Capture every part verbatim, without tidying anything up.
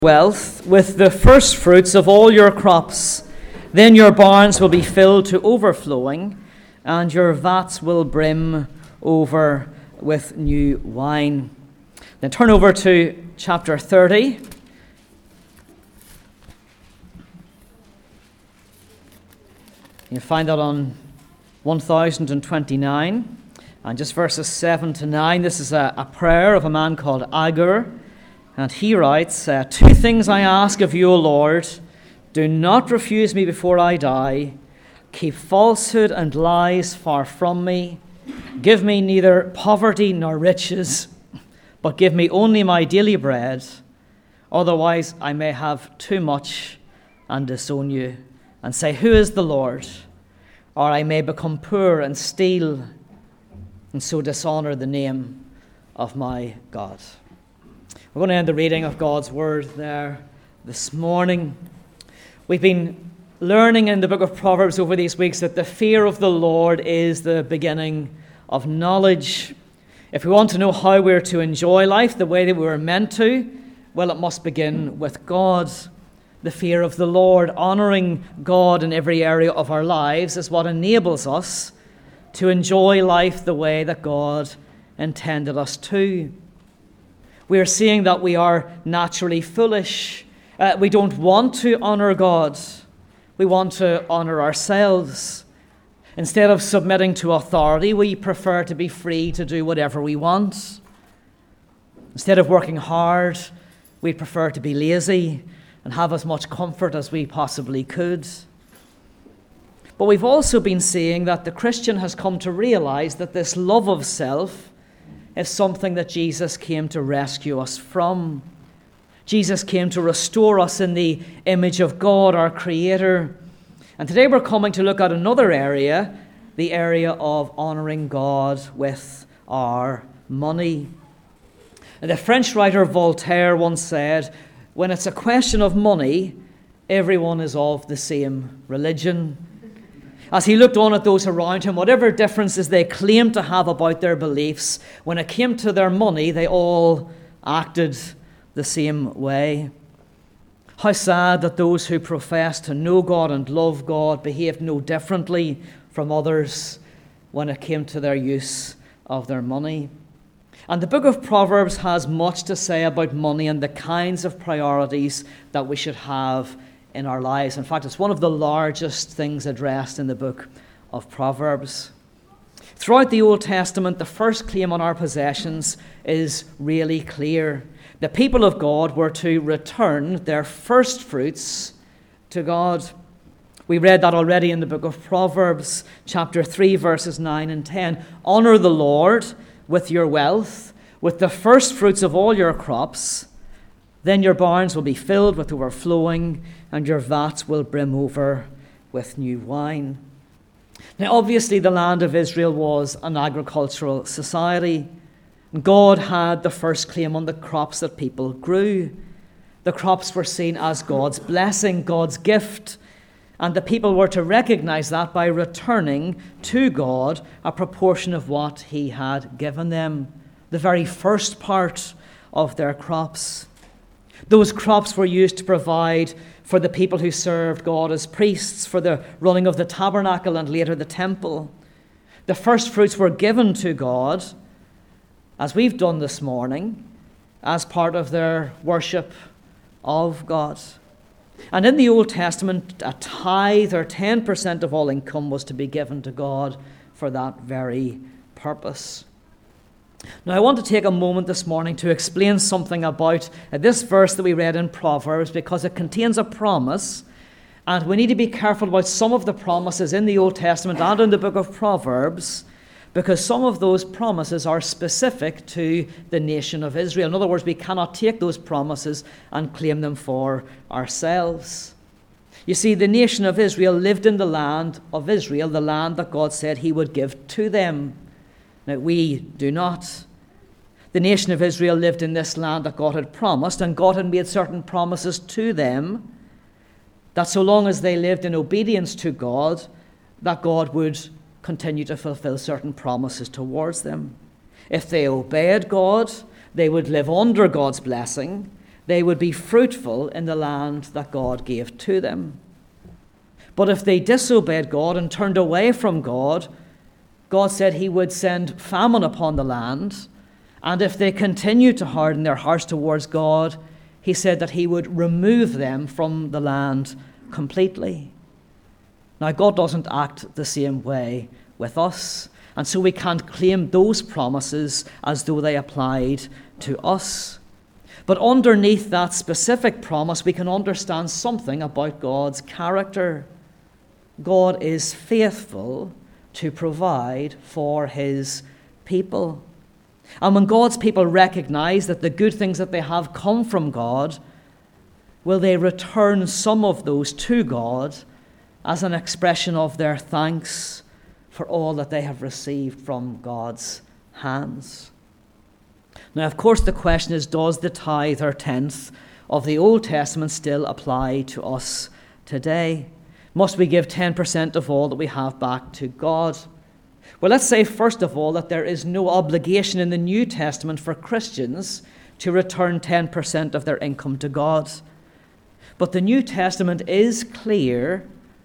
wealth with the first fruits of all your crops. Then your barns will be filled to overflowing, and your vats will brim over with new wine. Then turn over to chapter thirty. You find that on one thousand twenty-nine, and just verses seven to nine. This is a, a prayer of a man called Agur. And he writes, uh, Two things I ask of you, O Lord. Do not refuse me before I die. Keep falsehood and lies far from me. Give me neither poverty nor riches, but give me only my daily bread. Otherwise I may have too much and disown you, and say, Who is the Lord? Or I may become poor and steal, and so dishonor the name of my God. We're going to end the reading of God's Word there this morning. We've been learning in the book of Proverbs over these weeks that the fear of the Lord is the beginning of knowledge. If we want to know how we're to enjoy life the way that we were meant to, well, it must begin with God. The fear of the Lord, honoring God in every area of our lives, is what enables us to enjoy life the way that God intended us to. We are seeing that we are naturally foolish. Uh, we don't want to honor God. We want to honor ourselves. Instead of submitting to authority, we prefer to be free to do whatever we want. Instead of working hard, we prefer to be lazy and have as much comfort as we possibly could. But we've also been seeing that the Christian has come to realize that this love of self is something that Jesus came to rescue us from. Jesus came to restore us in the image of God, our Creator. And today we're coming to look at another area, the area of honoring God with our money. And the French writer Voltaire once said, when it's a question of money, everyone is of the same religion. As he looked on at those around him, whatever differences they claimed to have about their beliefs, when it came to their money, they all acted the same way. How sad that those who profess to know God and love God behaved no differently from others when it came to their use of their money. And the book of Proverbs has much to say about money and the kinds of priorities that we should have in our lives. In fact, it's one of the largest things addressed in the book of Proverbs. Throughout the Old Testament, the first claim on our possessions is really clear. The people of God were to return their first fruits to God. We read that already in the book of Proverbs, chapter three, verses nine and ten. Honor the Lord with your wealth, with the first fruits of all your crops. Then your barns will be filled with overflowing, and your vats will brim over with new wine. Now, obviously, the land of Israel was an agricultural society. God had the first claim on the crops that people grew. The crops were seen as God's blessing, God's gift, and the people were to recognize that by returning to God a proportion of what He had given them, the very first part of their crops. Those crops were used to provide for the people who served God as priests, for the running of the tabernacle and later the temple. The first fruits were given to God, as we've done this morning, as part of their worship of God. And in the Old Testament, a tithe or ten percent of all income was to be given to God for that very purpose. Now, I want to take a moment this morning to explain something about this verse that we read in Proverbs, because it contains a promise, and we need to be careful about some of the promises in the Old Testament and in the book of Proverbs, because some of those promises are specific to the nation of Israel. In other words, we cannot take those promises and claim them for ourselves. You see, the nation of Israel lived in the land of Israel, the land that God said He would give to them. Now, we do not. The nation of Israel lived in this land that God had promised, and God had made certain promises to them that so long as they lived in obedience to God, that God would continue to fulfill certain promises towards them. If they obeyed God, they would live under God's blessing. they would be fruitful in the land that God gave to them. But if they disobeyed God and turned away from God, God said he would send famine upon the land. And if they continued to harden their hearts towards God, he said that he would remove them from the land completely. Now, God doesn't act the same way with us, and so we can't claim those promises as though they applied to us. But underneath that specific promise, we can understand something about God's character. God is faithful to provide for his people. And when God's people recognize that the good things that they have come from God, will they return some of those to God as an expression of their thanks for all that they have received from God's hands? Now, of course, the question is, does the tithe or tenth of the Old Testament still apply to us today? Must we give ten percent of all that we have back to God? Well, let's say, first of all, that there is no obligation in the New Testament for Christians to return ten percent of their income to God. But the New Testament is clear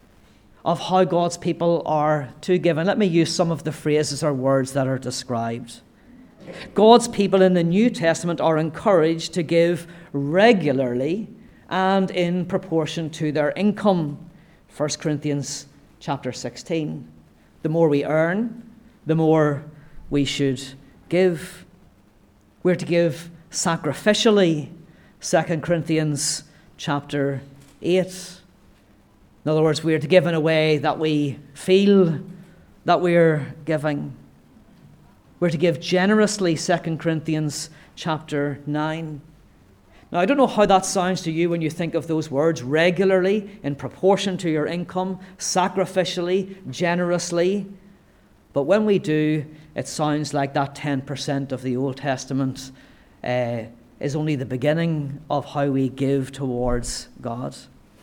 of how God's people are to give. And let me use some of the phrases or words that are described. God's people in the New Testament are encouraged to give regularly and in proportion to their income. First Corinthians chapter sixteen. The more we earn, the more we should give. We're to give sacrificially. Second Corinthians chapter eight. In other words, we're to give in a way that we feel that we're giving. We're to give generously. Second Corinthians chapter nine. Now, I don't know how that sounds to you when you think of those words: regularly, in proportion to your income, sacrificially, generously. But when we do, it sounds like that ten percent of the Old Testament uh, is only the beginning of how we give towards God.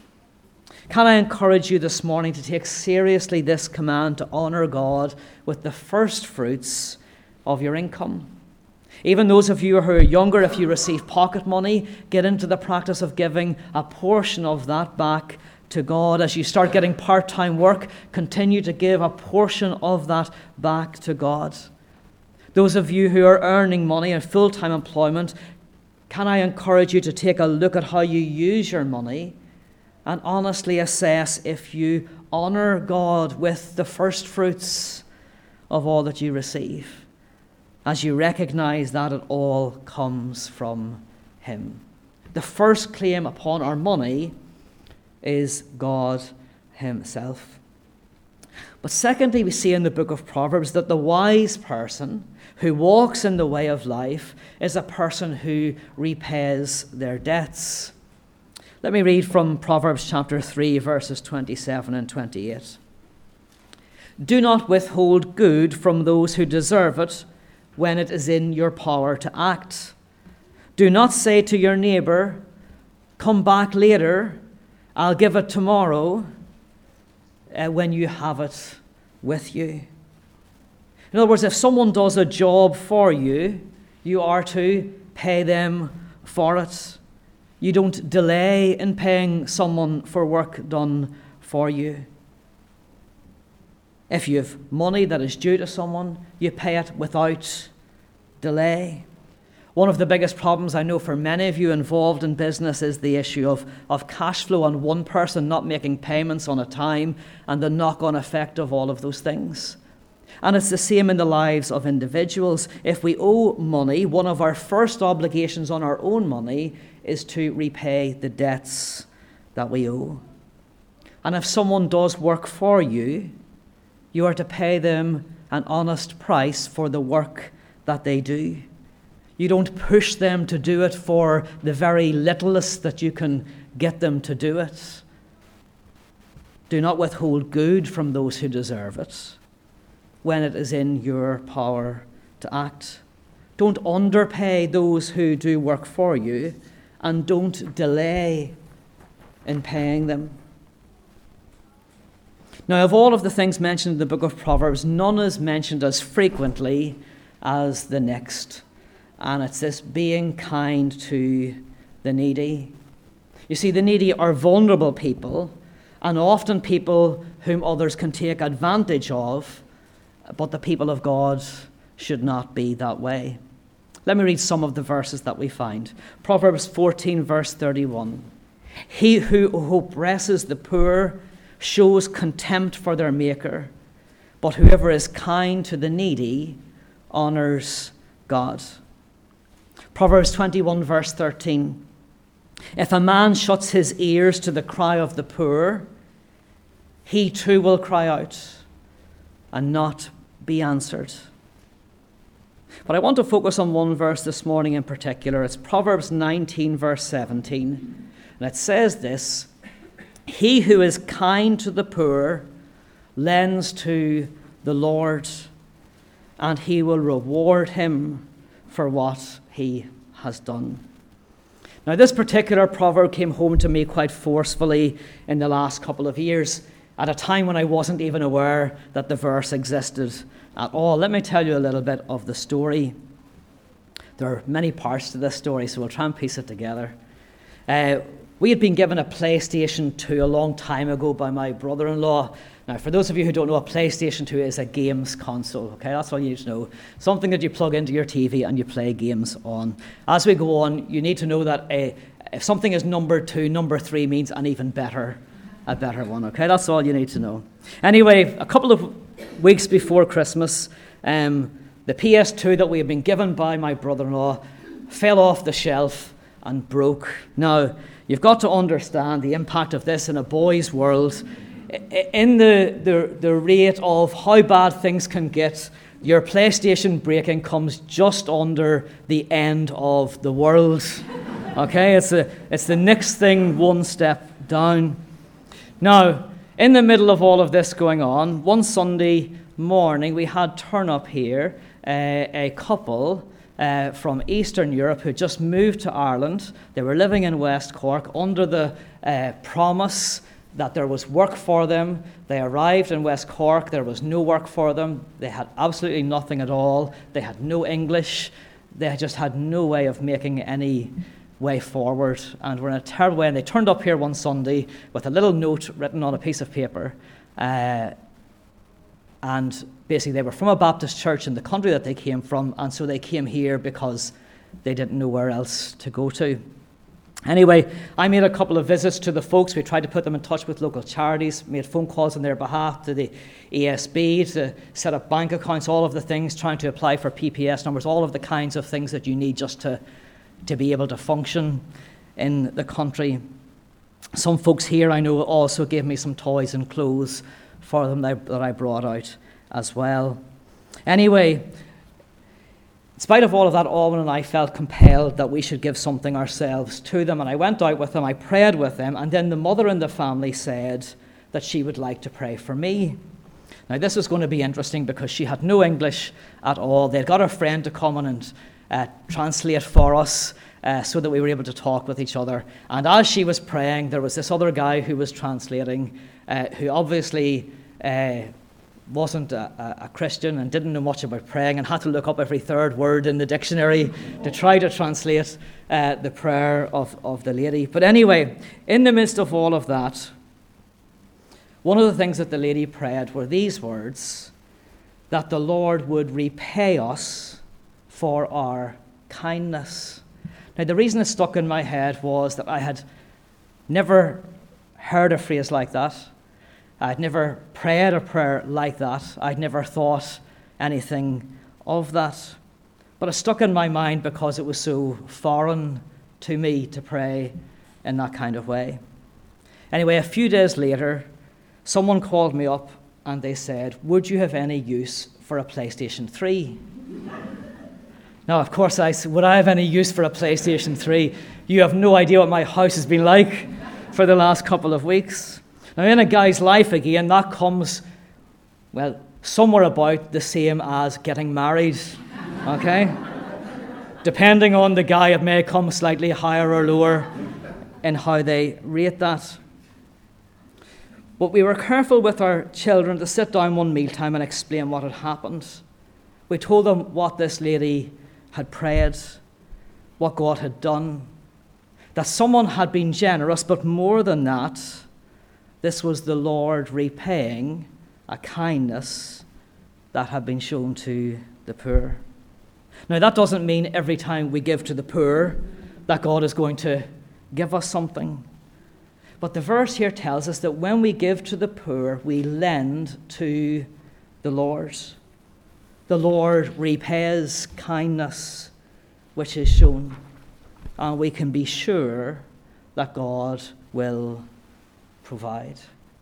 Can I encourage you this morning to take seriously this command to honour God with the first fruits of your income? Even those of you who are younger, if you receive pocket money, get into the practice of giving a portion of that back to God. As you start getting part-time work, continue to give a portion of that back to God. Those of you who are earning money in full-time employment, can I encourage you to take a look at how you use your money and honestly assess if you honour God with the first fruits of all that you receive, as you recognize that it all comes from him. The first claim upon our money is God himself. But secondly, we see in the book of Proverbs that the wise person who walks in the way of life is a person who repays their debts. Let me read from Proverbs chapter three, verses twenty-seven and twenty-eight. Do not withhold good from those who deserve it, when it is in your power to act. Do not say to your neighbour, come back later, I'll give it tomorrow, uh, when you have it with you. In other words, if someone does a job for you, you are to pay them for it. You don't delay in paying someone for work done for you. If you have money that is due to someone, you pay it without delay. One of the biggest problems I know for many of you involved in business is the issue of, of cash flow and one person not making payments on a time and the knock-on effect of all of those things. And it's the same in the lives of individuals. If we owe money, one of our first obligations on our own money is to repay the debts that we owe. And if someone does work for you, you are to pay them an honest price for the work that they do. You don't push them to do it for the very littlest that you can get them to do it. Do not withhold good from those who deserve it when it is in your power to act. Don't underpay those who do work for you, and don't delay in paying them. Now, of all of the things mentioned in the book of Proverbs, none is mentioned as frequently as the next. And it's this being kind to the needy. You see, the needy are vulnerable people, and often people whom others can take advantage of, but the people of God should not be that way. Let me read some of the verses that we find. Proverbs fourteen, verse thirty-one. He who oppresses the poor shows contempt for their maker, but whoever is kind to the needy honors God. Proverbs twenty-one, verse thirteen. If a man shuts his ears to the cry of the poor, he too will cry out and not be answered. But I want to focus on one verse this morning in particular. It's Proverbs nineteen, verse seventeen. And it says this: He who is kind to the poor lends to the Lord, and he will reward him for what he has done. Now, this particular proverb came home to me quite forcefully in the last couple of years, at a time when I wasn't even aware that the verse existed at all. Let me tell you a little bit of the story. There are many parts to this story, so we'll try and piece it together. Uh, we had been given a PlayStation two a long time ago by my brother-in-law. Now, for those of you who don't know, a PlayStation two is a games console, okay? That's all you need to know. Something that you plug into your T V and you play games on. As we go on, you need to know that a, if something is number two, number three means an even better, a better one, okay? That's all you need to know. Anyway, a couple of weeks before Christmas, um, the P S two that we had been given by my brother-in-law fell off the shelf and broke. Now, you've got to understand the impact of this in a boy's world. In the, the, the rate of how bad things can get, your PlayStation breaking comes just under the end of the world. Okay, it's, a, it's the next thing one step down. Now, in the middle of all of this going on, one Sunday morning we had turn up here uh, a couple uh, from Eastern Europe who just moved to Ireland. They were living in West Cork under the uh, promise that there was work for them. They arrived in West Cork, there was no work for them. They had absolutely nothing at all. They had no English. They just had no way of making any way forward, and were in a terrible way. And they turned up here one Sunday with a little note written on a piece of paper, uh, and basically they were from a Baptist church in the country that they came from, and so they came here because they didn't know where else to go to. Anyway, I made a couple of visits to the folks. We tried to put them in touch with local charities, made phone calls on their behalf to the E S B to set up bank accounts, all of the things, trying to apply for P P S numbers, all of the kinds of things that you need just to, to be able to function in the country. Some folks here I know also gave me some toys and clothes for them that, that I brought out as well. Anyway, in spite of all of that, Alwyn and I felt compelled that we should give something ourselves to them. And I went out with them, I prayed with them, and then the mother in the family said that she would like to pray for me. Now, this was going to be interesting because she had no English at all. They'd got a friend to come in and uh, translate for us uh, so that we were able to talk with each other. And as she was praying, there was this other guy who was translating, uh, who obviously Uh, wasn't a, a Christian and didn't know much about praying and had to look up every third word in the dictionary to try to translate uh, the prayer of, of the lady. But anyway, in the midst of all of that, one of the things that the lady prayed were these words: that the Lord would repay us for our kindness. Now, the reason it stuck in my head was that I had never heard a phrase like that. I'd never prayed a prayer like that. I'd never thought anything of that. But it stuck in my mind because it was so foreign to me to pray in that kind of way. Anyway, a few days later, someone called me up and they said, "Would you have any use for a PlayStation three? Now, of course, I said, would I have any use for a PlayStation three? You have no idea what my house has been like for the last couple of weeks. Now, in a guy's life, again, that comes, well, somewhere about the same as getting married, okay? Depending on the guy, it may come slightly higher or lower in how they rate that. But we were careful with our children to sit down one mealtime and explain what had happened. We told them what this lady had prayed, what God had done. That someone had been generous, but more than that, this was the Lord repaying a kindness that had been shown to the poor. Now, that doesn't mean every time we give to the poor that God is going to give us something. But the verse here tells us that when we give to the poor, we lend to the Lord. The Lord repays kindness which is shown, and we can be sure that God will provide.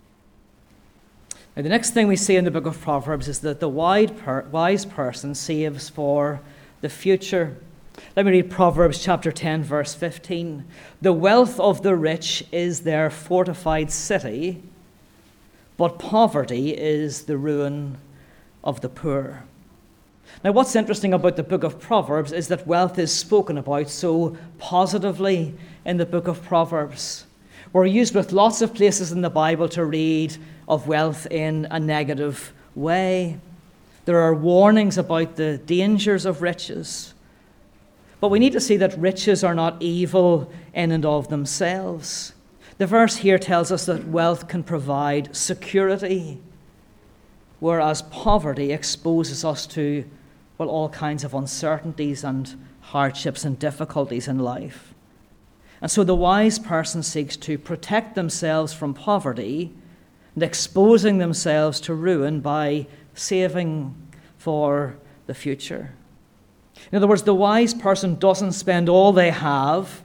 Now, the next thing we see in the book of Proverbs is that the wise person saves for the future. Let me read Proverbs chapter ten, verse fifteen. The wealth of the rich is their fortified city, but poverty is the ruin of the poor. Now, what's interesting about the book of Proverbs is that wealth is spoken about so positively in the book of Proverbs. We're used with lots of places in the Bible to read of wealth in a negative way. There are warnings about the dangers of riches. But we need to see that riches are not evil in and of themselves. The verse here tells us that wealth can provide security, whereas poverty exposes us to, well, all kinds of uncertainties and hardships and difficulties in life. And so the wise person seeks to protect themselves from poverty and exposing themselves to ruin by saving for the future. In other words, the wise person doesn't spend all they have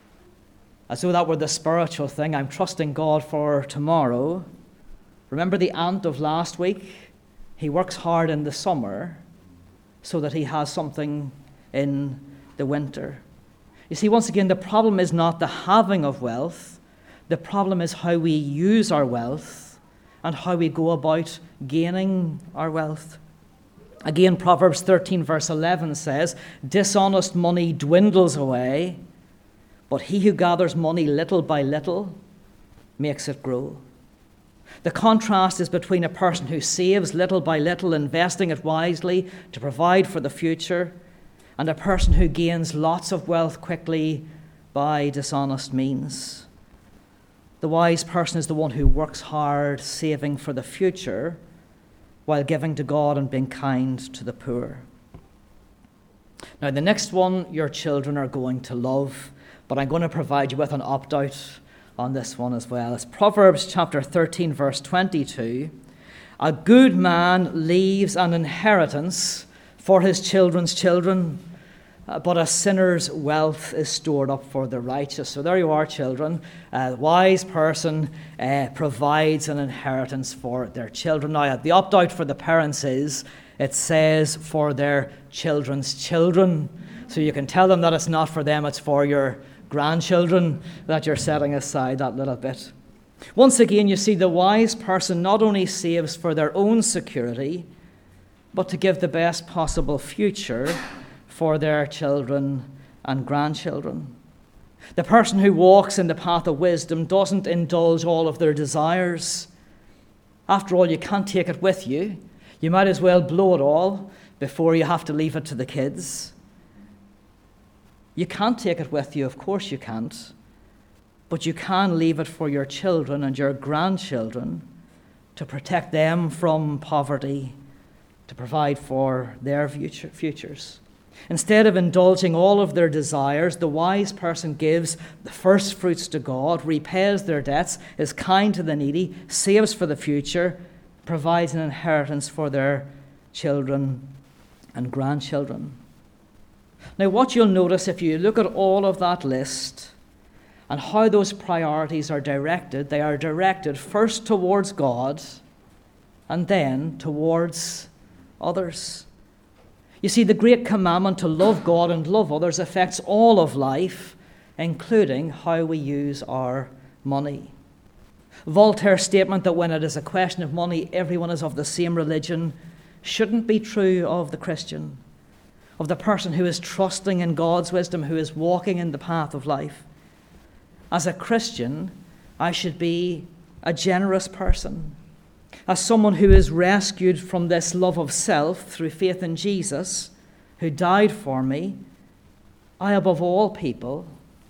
as though that were the spiritual thing. I'm trusting God for tomorrow. Remember the ant of last week? He works hard in the summer so that he has something in the winter. You see, once again, the problem is not the having of wealth. The problem is how we use our wealth and how we go about gaining our wealth. Again, Proverbs thirteen verse eleven says, dishonest money dwindles away, but he who gathers money little by little makes it grow. The contrast is between a person who saves little by little, investing it wisely to provide for the future, and a person who gains lots of wealth quickly by dishonest means. The wise person is the one who works hard, saving for the future, while giving to God and being kind to the poor. Now, the next one your children are going to love, but I'm going to provide you with an opt-out on this one as well. It's Proverbs chapter thirteen, verse twenty-two. A good man leaves an inheritance for his children's children, but a sinner's wealth is stored up for the righteous. So there you are, children. A wise person uh, provides an inheritance for their children. Now, the opt-out for the parents is, it says for their children's children. So you can tell them that it's not for them, it's for your grandchildren that you're setting aside that little bit. Once again, you see, the wise person not only saves for their own security, but to give the best possible future for their children and grandchildren. The person who walks in the path of wisdom doesn't indulge all of their desires. After all, you can't take it with you. You might as well blow it all before you have to leave it to the kids. You can't take it with you, of course you can't, but you can leave it for your children and your grandchildren to protect them from poverty, to provide for their future, futures. Instead of indulging all of their desires, the wise person gives the first fruits to God, repays their debts, is kind to the needy, saves for the future, provides an inheritance for their children and grandchildren. Now, what you'll notice if you look at all of that list and how those priorities are directed, they are directed first towards God and then towards others. You see, the great commandment to love God and love others affects all of life, including how we use our money. Voltaire's statement that when it is a question of money, everyone is of the same religion, shouldn't be true of the Christian, of the person who is trusting in God's wisdom, who is walking in the path of life. As a Christian, I should be a generous person. As someone who is rescued from this love of self through faith in Jesus, who died for me, I, above all people,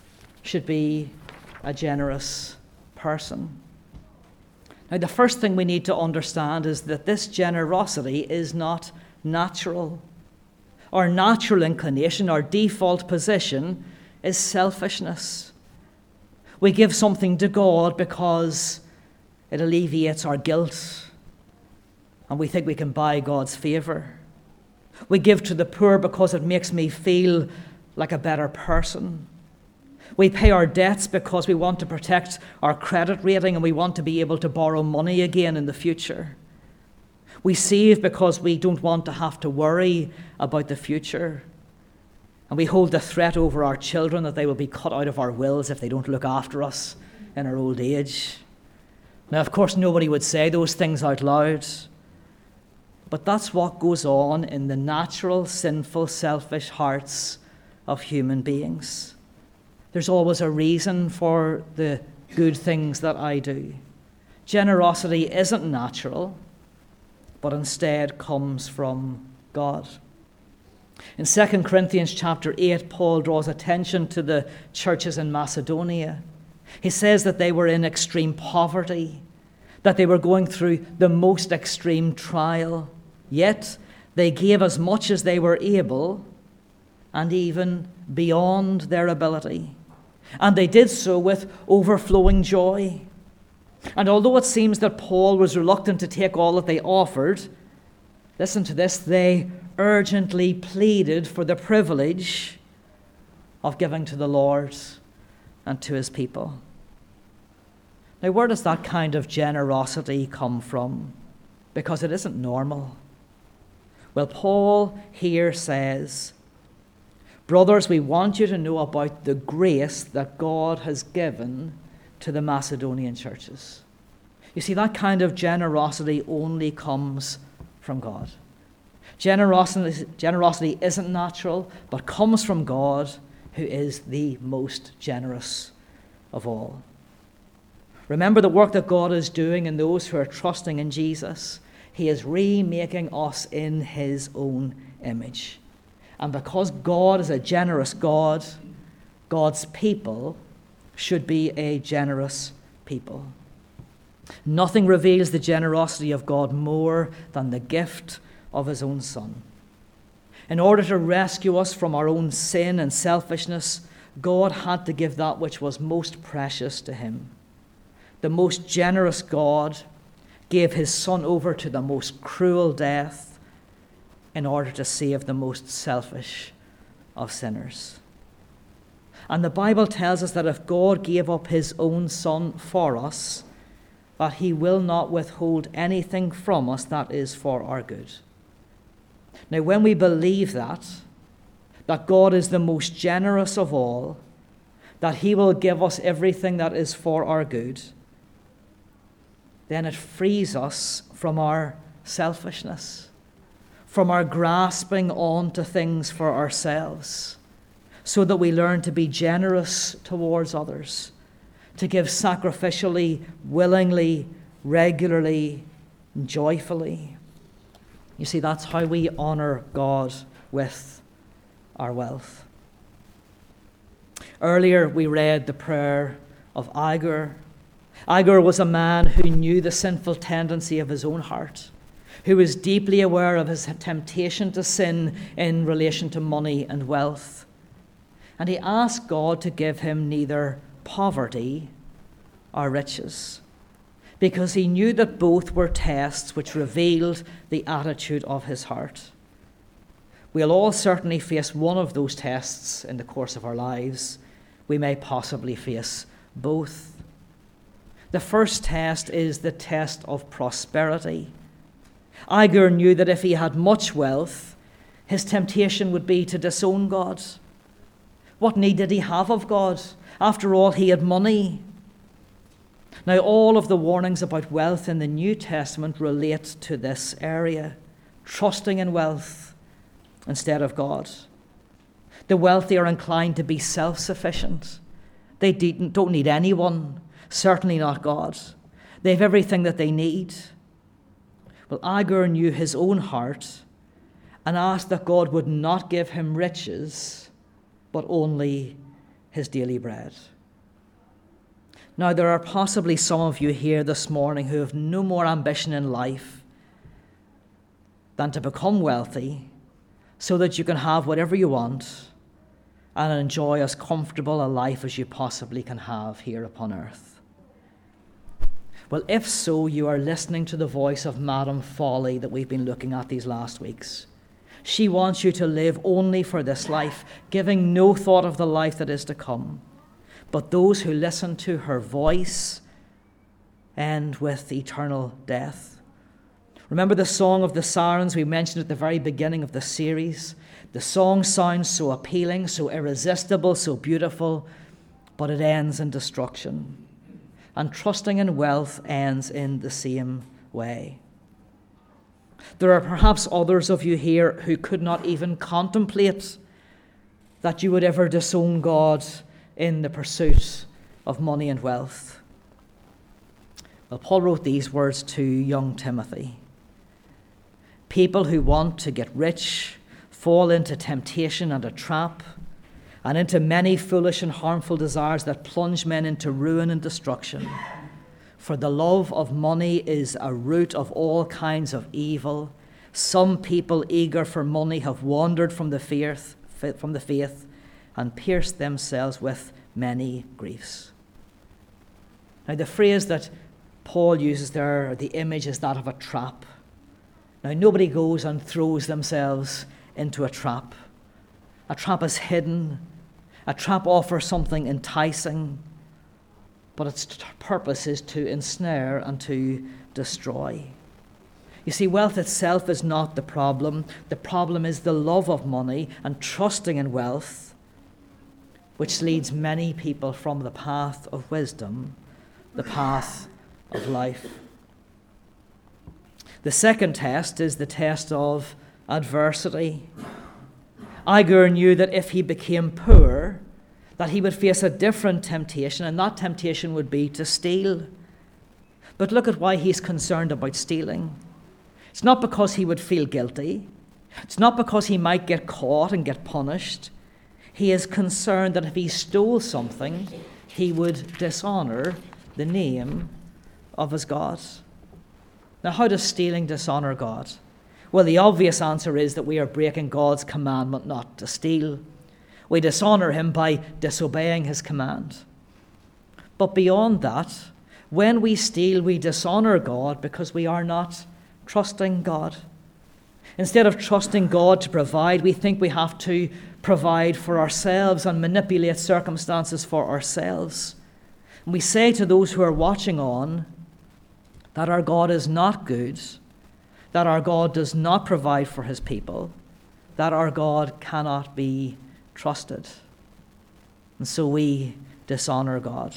should be a generous person. Now, the first thing we need to understand is that this generosity is not natural. Our natural inclination, our default position, is selfishness. We give something to God because it alleviates our guilt, and we think we can buy God's favour. We give to the poor because it makes me feel like a better person. We pay our debts because we want to protect our credit rating and we want to be able to borrow money again in the future. We save because we don't want to have to worry about the future. And we hold the threat over our children that they will be cut out of our wills if they don't look after us in our old age. Now, of course, nobody would say those things out loud. But that's what goes on in the natural, sinful, selfish hearts of human beings. There's always a reason for the good things that I do. Generosity isn't natural, but instead comes from God. In Second Corinthians chapter eight, Paul draws attention to the churches in Macedonia. He says that they were in extreme poverty, that they were going through the most extreme trial, yet they gave as much as they were able and even beyond their ability. And they did so with overflowing joy. And although it seems that Paul was reluctant to take all that they offered, listen to this, they urgently pleaded for the privilege of giving to the Lord and to his people. Now, where does that kind of generosity come from? Because it isn't normal. Well, Paul here says, brothers, we want you to know about the grace that God has given to the Macedonian churches. You see, that kind of generosity only comes from God. Generosity, generosity isn't natural, but comes from God, who is the most generous of all. Remember the work that God is doing in those who are trusting in Jesus. He is remaking us in his own image. And because God is a generous God, God's people should be a generous people. Nothing reveals the generosity of God more than the gift of his own Son. In order to rescue us from our own sin and selfishness, God had to give that which was most precious to him. The most generous God gave his Son over to the most cruel death in order to save the most selfish of sinners. And the Bible tells us that if God gave up his own Son for us, that he will not withhold anything from us that is for our good. Now, when we believe that, that God is the most generous of all, that he will give us everything that is for our good, then it frees us from our selfishness, from our grasping on to things for ourselves, so that we learn to be generous towards others, to give sacrificially, willingly, regularly, joyfully. You see, that's how we honor God with our wealth. Earlier, we read the prayer of Agur. Agur was a man who knew the sinful tendency of his own heart, who was deeply aware of his temptation to sin in relation to money and wealth. And he asked God to give him neither poverty or riches, because he knew that both were tests which revealed the attitude of his heart. We'll all certainly face one of those tests in the course of our lives. We may possibly face both. The first test is the test of prosperity. Agur knew that if he had much wealth, his temptation would be to disown God. What need did he have of God? After all, he had money. Now, all of the warnings about wealth in the New Testament relate to this area, trusting in wealth instead of God. The wealthy are inclined to be self-sufficient. They don't need anyone, certainly not God. They have everything that they need. Well, Agur knew his own heart and asked that God would not give him riches, but only his daily bread. Now, there are possibly some of you here this morning who have no more ambition in life than to become wealthy so that you can have whatever you want and enjoy as comfortable a life as you possibly can have here upon earth. Well, if so, you are listening to the voice of Madame Folly that we've been looking at these last weeks. She wants you to live only for this life, giving no thought of the life that is to come. But those who listen to her voice end with eternal death. Remember the song of the sirens we mentioned at the very beginning of the series? The song sounds so appealing, so irresistible, so beautiful, but it ends in destruction. And trusting in wealth ends in the same way. There are perhaps others of you here who could not even contemplate that you would ever disown God in the pursuit of money and wealth. Well, Paul wrote these words to young Timothy. People who want to get rich fall into temptation and a trap, and into many foolish and harmful desires that plunge men into ruin and destruction. For the love of money is a root of all kinds of evil. Some people eager for money have wandered from the faith, from the faith and pierced themselves with many griefs. Now, the phrase that Paul uses there, the image, is that of a trap. Now, nobody goes and throws themselves into a trap. A trap is hidden. A trap offers something enticing, but its t- purpose is to ensnare and to destroy. You see, wealth itself is not the problem. The problem is the love of money and trusting in wealth, which leads many people from the path of wisdom, the path of life. The second test is the test of adversity. Agur knew that if he became poor, that he would face a different temptation, and that temptation would be to steal. But look at why he's concerned about stealing. It's not because he would feel guilty. It's not because he might get caught and get punished. He is concerned that if he stole something, he would dishonor the name of his God. Now, how does stealing dishonor God? Well, the obvious answer is that we are breaking God's commandment not to steal. We dishonor him by disobeying his command. But beyond that, when we steal, we dishonor God because we are not trusting God. Instead of trusting God to provide, we think we have to provide for ourselves and manipulate circumstances for ourselves. And we say to those who are watching on that our God is not good, that our God does not provide for his people, that our God cannot be trusted. And so we dishonor God.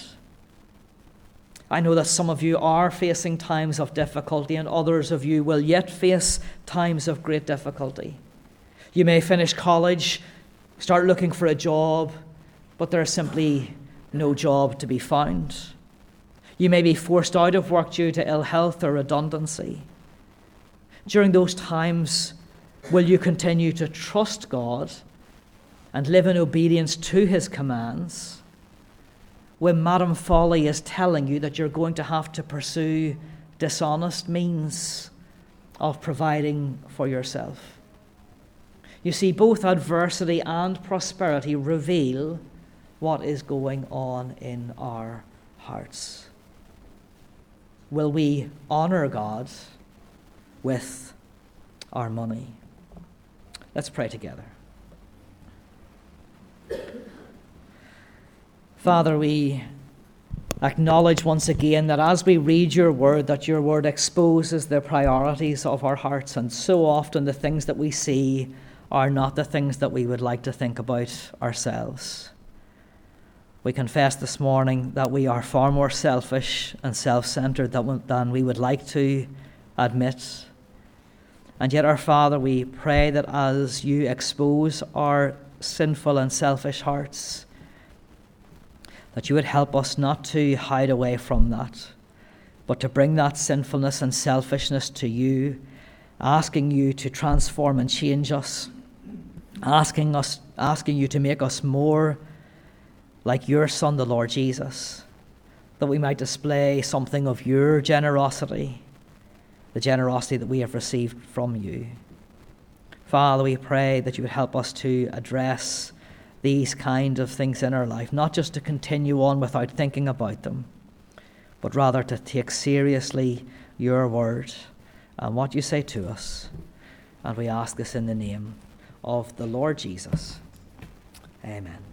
I know that some of you are facing times of difficulty, and others of you will yet face times of great difficulty. You may finish college, start looking for a job, but there is simply no job to be found. You may be forced out of work due to ill health or redundancy. During those times, will you continue to trust God and live in obedience to his commands when Madame Folly is telling you that you're going to have to pursue dishonest means of providing for yourself? You see, both adversity and prosperity reveal what is going on in our hearts. Will we honor God with our money? Let's pray together. Father, we acknowledge once again that as we read your word, that your word exposes the priorities of our hearts, and so often the things that we see are not the things that we would like to think about ourselves. We confess this morning that we are far more selfish and self-centered than we would like to admit. And yet, our Father, we pray that as you expose our sinful and selfish hearts, that you would help us not to hide away from that, but to bring that sinfulness and selfishness to you, asking you to transform and change us, asking us, asking you to make us more like your Son, the Lord Jesus, that we might display something of your generosity, the generosity that we have received from you. Father, we pray that you would help us to address these kind of things in our life, not just to continue on without thinking about them, but rather to take seriously your word and what you say to us. And we ask this in the name of the Lord Jesus. Amen.